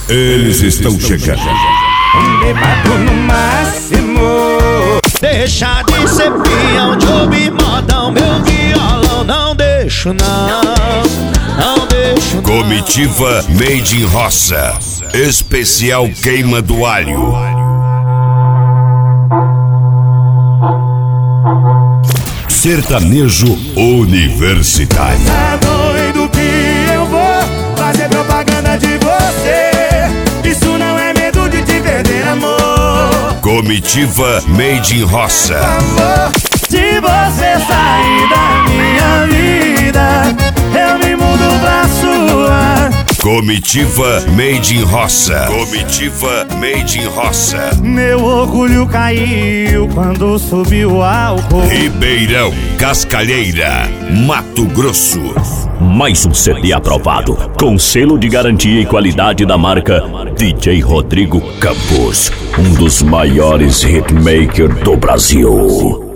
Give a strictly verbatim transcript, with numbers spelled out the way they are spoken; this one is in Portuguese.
Eles estão chegando. Bebado no máximo. Deixa de ser peão de ouvir modão. Meu violão não deixo não, não deixo não. Comitiva Made in Roça. Especial queima do alho. Sertanejo universitário. Tá doido que eu vou fazer propaganda de você? Isso não é medo de te perder, amor. Comitiva Made in Roça. Amor, se você sair da minha vida, eu me mudo pra sua. Comitiva Made in Roça. Comitiva Made in Roça. Meu orgulho caiu quando subiu o álcool. Ribeirão, Cascalheira, Mato Grosso. Mais um C D aprovado, com selo de garantia e qualidade da marca D J Rodrigo Campos, um dos maiores hitmakers do Brasil.